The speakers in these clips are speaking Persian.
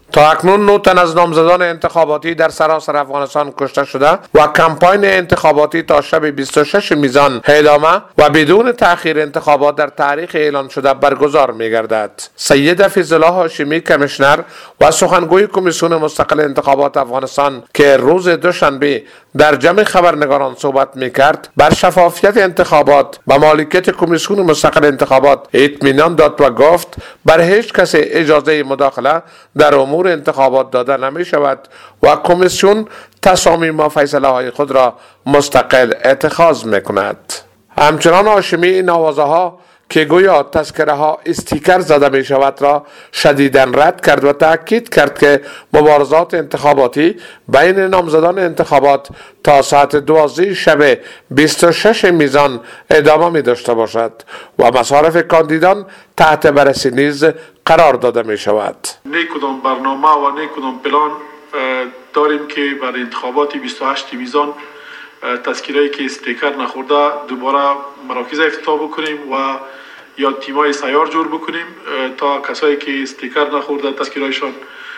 تا اکنون 9 تن از نامزدان انتخاباتی در سراسر افغانستان کشته شده و کمپاین انتخاباتی تا شب 26 میزان ادامه و بدون تأخیر انتخابات در تاریخ اعلان شده برگزار می‌گردد. سید حفیظ الله هاشمی کمیشنر و سخنگوی کمیسیون مستقل انتخابات افغانستان که روز دوشنبه در جمع خبرنگاران صحبت می‌کرد، بر شفافیت انتخابات و مالکیت کمیسیون مستقل انتخابات اطمینان داد و گفت بر هیچ کس اجازه مداخله در امور انتخابات داده نمی شود و کمیسیون تصامیم و فیصله های خود را مستقل اتخاذ می کند. همچنان هاشمی این آوازه ها که گویا تذکره ها استیکر زده می شود را شدیداً رد کرد و تاکید کرد که مبارزات انتخاباتی بین نامزدان انتخابات تا ساعت 12 شب 26 میزان ادامه می داشته باشد و مصارف کاندیدان تحت بررسی نیز قرار داده می شود. نه کدام برنامه و نه کدام پلان داریم که برای انتخابات 28 میزان تذکیرهایی که استیکر نخورده دوباره مراکز افتتاح بکنیم و یا تیمای سیار جور بکنیم تا کسایی که استیکر نخورده تذکیرهایشان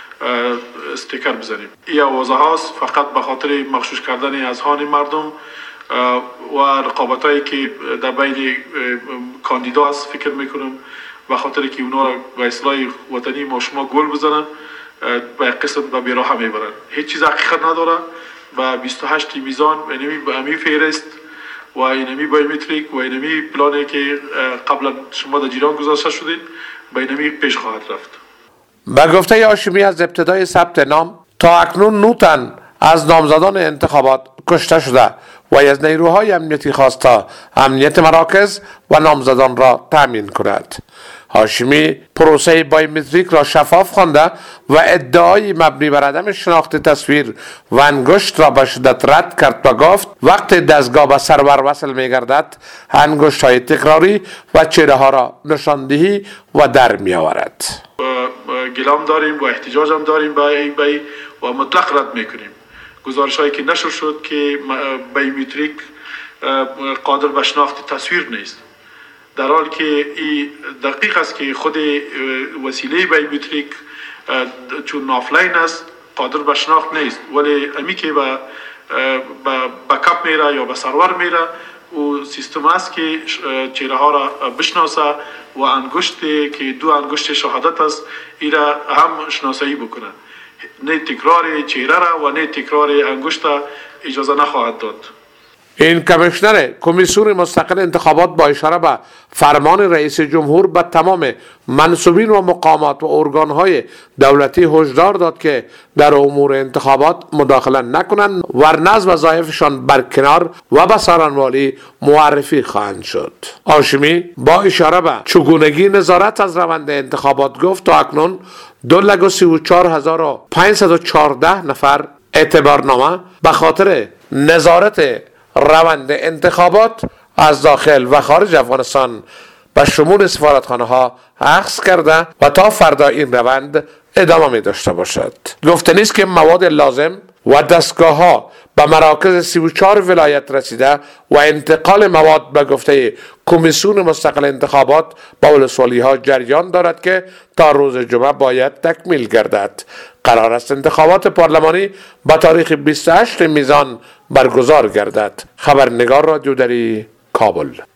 استیکر بزنیم. این آوازه هاست فقط به خاطر مغشوش کردن اذهان مردم و رقابتایی که در بین کاندیدا است فکر میکنم به خاطر که اونا را به اصلاح وطنی ما شما گل بزنن به قسم و بیراه میبرن. هیچ چیز حقیقت نداره. و 28 میزان و اینمی به امی فیرست و اینمی بایومتریک و اینمی پلانی که قبلا شما در جیران گذاشته شدید به اینمی پیش خواهد رفت. به گفته هاشمی از ابتدای ثبت نام تا اکنون 9 تن از نامزدان انتخابات کشته شده و از نیروهای امنیتی خواسته امنیت مراکز و نامزدان را تامین کند. هاشمی پروسه بایومتریک را شفاف خوانده و ادعای مبنی بر عدم شناخت تصویر و انگشت را به شدت رد کرد و گفت وقت دستگاه به سرور وصل می گردد انگشت های تکراری و چهره ها را نشاندهی و در می آورد. گلام داریم و احتجاج هم داریم به و مطلق رد می کنیم. گزارش هایی که نشر شد که بایومتریک قادر به شناخت تصویر نیست، در حال که این دقیق است که خود وسیله بایومتریک چون آفلاین است قادر به شناخت نیست، ولی امی که به بکاپ میره یا به سرور میره و سیستم است که چهره ها را بشناسه و انگشت که 2 انگشت شهادت است این را هم شناسایی بکنه. نه تکرار چهره را و نه تکرار انگشت اجازه نخواهد داد. این کمیشنر کمیسیون مستقل انتخابات با اشاره به فرمان رئیس جمهور به تمام منصوبین و مقامات و ارگانهای دولتی هشدار داد که در امور انتخابات مداخله نکنند ورنه از وظایفشان برکنار و به سارنوالی معرفی خواهند شد. هاشمی با اشاره به چگونگی نظارت از روند انتخابات گفت تا اکنون 2,34,514 نفر اعتبارنامه به خاطر نظارت روند انتخابات از داخل و خارج افغانستان به شمول سفارتخانه ها اخذ کرده و تا فردا این روند ادامه می داشته باشد. گفته نیست که مواد لازم و دستگاه ها به مراکز 34 ولایت رسیده و انتقال مواد به گفته کمیسیون مستقل انتخابات با ولسوالی ها جریان دارد که تا روز جمعه باید تکمیل گردد. قرار است انتخابات پارلمانی با تاریخ 28 میزان برگزار گردد. خبرنگار رادیو دری کابل.